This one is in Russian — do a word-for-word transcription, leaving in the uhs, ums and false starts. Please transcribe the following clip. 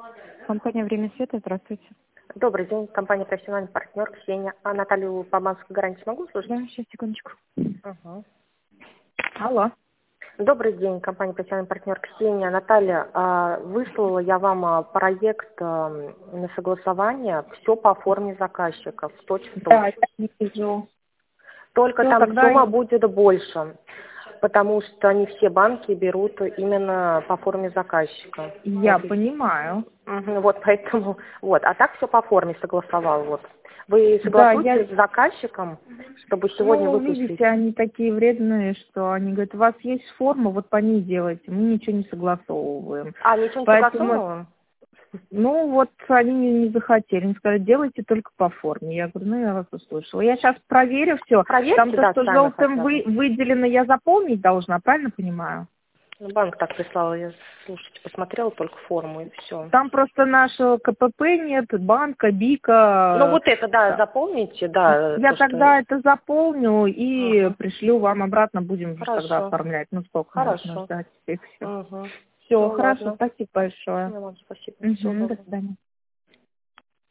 Компания «Время света», здравствуйте. Добрый день, компания «Профессиональный партнер» Ксения. А Наталью по банковской гарантии могу слушать? Да, сейчас, секундочку. Угу. Алло. Добрый день, компания «Профессиональный партнер» Ксения. Наталья, а, выслала я вам а, проект а, на согласование, все по форме заказчиков, точь-в-точь. Да, я не вижу. Только Все, там тогда сумма будет больше, потому что не все банки берут именно по форме заказчика. я Вот. понимаю. Мгм, вот поэтому, вот, а так все по форме согласовал, вот. Вы Да, я, согласуетесь с заказчиком, чтобы сегодня ну, выпустить? видите, они такие вредные, что они говорят, у вас есть форма, вот по ней делайте, мы ничего не согласовываем. А, ничего не Поэтому, согласовываем? ну, вот они не, не захотели, они сказали, делайте только по форме. Я говорю, ну, я вас услышала. Я сейчас проверю все. Там Проверьте, то, да, что сами желтым хотя бы. вы, выделено, я заполнить должна, правильно понимаю? Ну, банк так прислал, я, слушайте, посмотрела только форму и все. Там просто нашего КПП нет, банка, Ну, БИКа. вот это, да, запомните, да, Я то, тогда что... это заполню и Угу. пришлю вам обратно, будем уже тогда Хорошо, оформлять. Ну, сколько нужно хорошо. ждать, и все. Угу. Все, Все, хорошо, ладно. спасибо большое. Ну, ладно, спасибо. Всего Угу, до доброго. свидания.